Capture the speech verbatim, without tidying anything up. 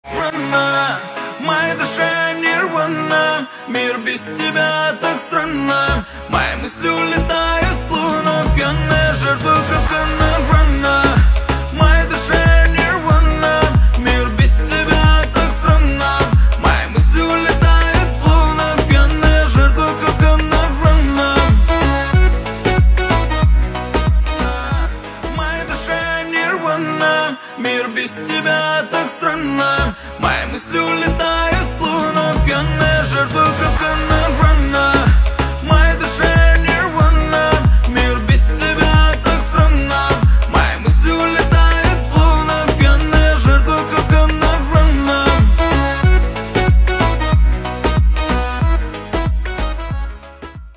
Рано, моей душе нирвана. Мир без тебя так странно. Мои мысли улетают плавно, пьяная жертва капкана. Рано, моей душе нирвана. Мир без тебя так странно. Мои мысли улетают плавно, пьяная жертва капкана. Рано, моей душе нирвана. Мир без тебя так странно. Мои мысли улетают плавно, пьяная жертва капкана. Рано.